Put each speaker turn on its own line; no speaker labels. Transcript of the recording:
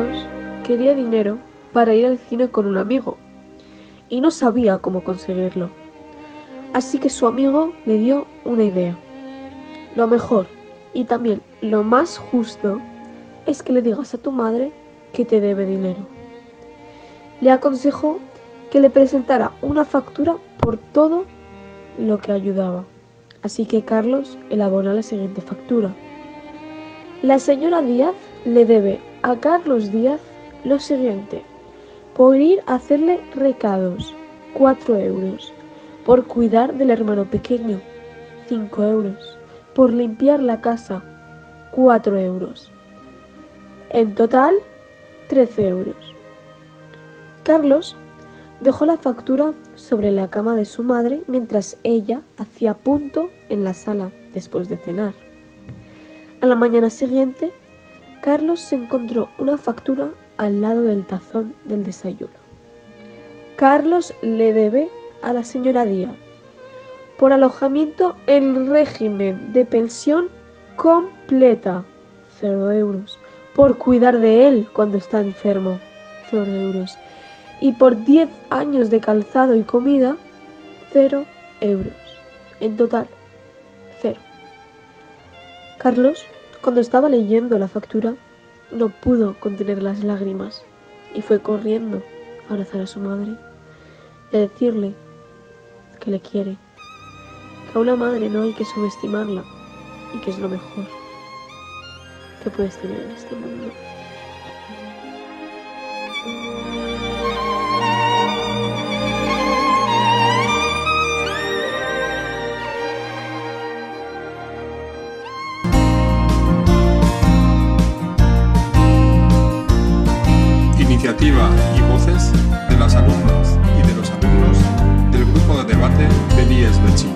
Carlos quería dinero para ir al cine con un amigo y no sabía cómo conseguirlo. Así que su amigo le dio una idea. Lo mejor y también lo más justo es que le digas a tu madre que te debe dinero. Le aconsejó que le presentara una factura por todo lo que ayudaba. Así que Carlos elaboró la siguiente factura. La señora Díaz le debe a Carlos Díaz lo siguiente: por ir a hacerle recados, 4 euros; por cuidar del hermano pequeño, 5 euros; por limpiar la casa, 4 euros. En total, 13 euros. Carlos dejó la factura sobre la cama de su madre mientras ella hacía punto en la sala después de cenar. A la mañana siguiente, Carlos se encontró una factura al lado del tazón del desayuno. Carlos le debe a la señora Díaz por alojamiento en régimen de pensión completa, 0 euros; por cuidar de él cuando está enfermo, 0 euros; y por 10 años de calzado y comida, 0 euros. En total, 0. Carlos, cuando estaba leyendo la factura, no pudo contener las lágrimas y fue corriendo a abrazar a su madre y a decirle que le quiere, que a una madre no hay que subestimarla y que es lo mejor que puedes tener en este mundo.
Iniciativa y voces de las alumnas y de los alumnos del grupo de debate de l'IES Belchite.